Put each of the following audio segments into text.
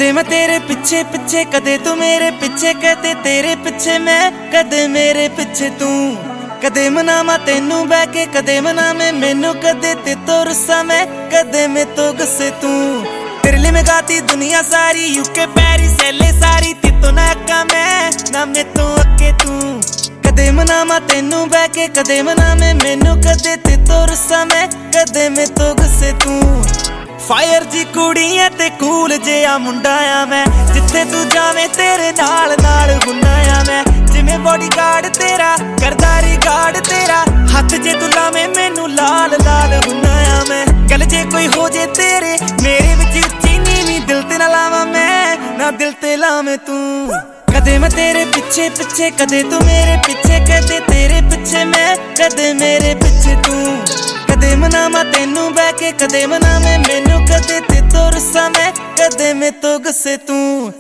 कदे मैं तेरे पीछे पीछे, कदे तू मेरे पीछे, कदे तेरे पीछे मैं, कदे मेरे पीछे तू। कदे मनावा तेनू बह के, कदे मनावे मैनू, कदे ते तो रुस्सा मैं, कदे मैं तो गुस्से तू। तेरे लिए मैं गाती दुनिया सारी, यूके पेरिस एले सारी, तितो ना अक्का मैं ना मैं तो अक्के तू। कदे मनावा तेनू बह के, कदे मनावे मैनू, कदे ते तो रुस्सा मैं, कदे मैं तो गुस्से तू। फायर जी कुड़ी है ते कूल जिहा मुंडा आ मैं, जिथे तू जावे तेरे नाल नाल हुन्ना आ मैं। जिवें बॉडीगार्ड तेरा करदा रिगार्ड तेरा, हथ जे तू लावे मैनू लाल लाल हुन्ना आ मैं। गल जे कोई हो जे तेरे मेरे विच उच्ची नीवीं, दिल ते ना लावां मैं ना दिल ते लावें तू। कदे मैं तेरे पीछे पीछे, कदे तू मेरे पीछे, कदे तेरे पीछे मैं, कदे मेरे पीछे तू। कदे मनावा तेनू बह के, कदे मनावे मैनू, कदे ते तो रुस्सा मैं, कदे मैं तो गुस्से तू।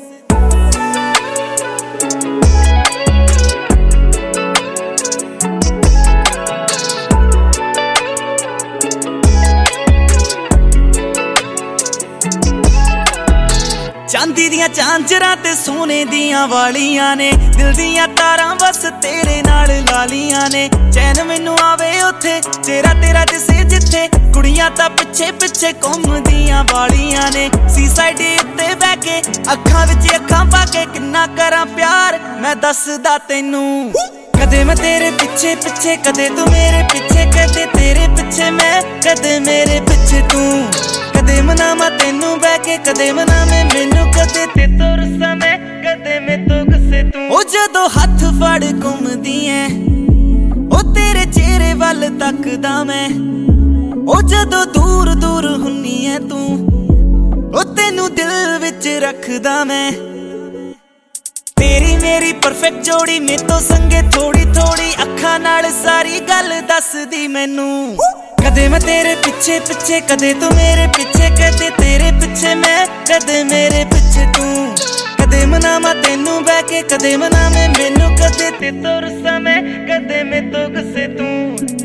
चांदी दियां झांजरां ते सोने दियां वालियां ने, दिल दियां तारां बस तेरे नाल लालियां ने। चैन मैनू आवे उथे चेहरा तेरा दिसे जिथे, कुड़ियां तां पिछे पिछे घुमदियां वालियां ने। सी साइड उत्ते बह के अखां विच अखां पा के, किन्ना करां प्यार मैं दसदा तैनू। कदे मैं तेरे पीछे पीछे, कदे तू मेरे पीछे, कदे तेरे पीछे मैं, कदे मेरे पीछे तू। कदे मनावा तेनू बह के, कदे मनावे मैनू, कदे ते तो रुस्सा मैं, कदे मैं तो गुस्से तू। ओ जदों हथ फड़ घुमदी ऐ, ओ तेरे चेहरे वल तकदा मैं। ओ जदों दूर दूर हुन्नी ऐ तू, ओ तेनू दिल विच रखदा मैं। तेरी मेरी परफेक्ट जोड़ी, मेरे तो संगे थोड़ी थोड़ी, अखां नाल सारी गल दसदी मैनू। कदे मैं तेरे पीछे पीछे, कदे तू मेरे पीछे, कदे तेरे पीछे मैं, कदे मेरे पीछे तू। कदे मनावा तेनू बह के, कदे मनावे मैनू, कदे ते तो रुस्सा मैं, कदे मैं तो गुस्से तू।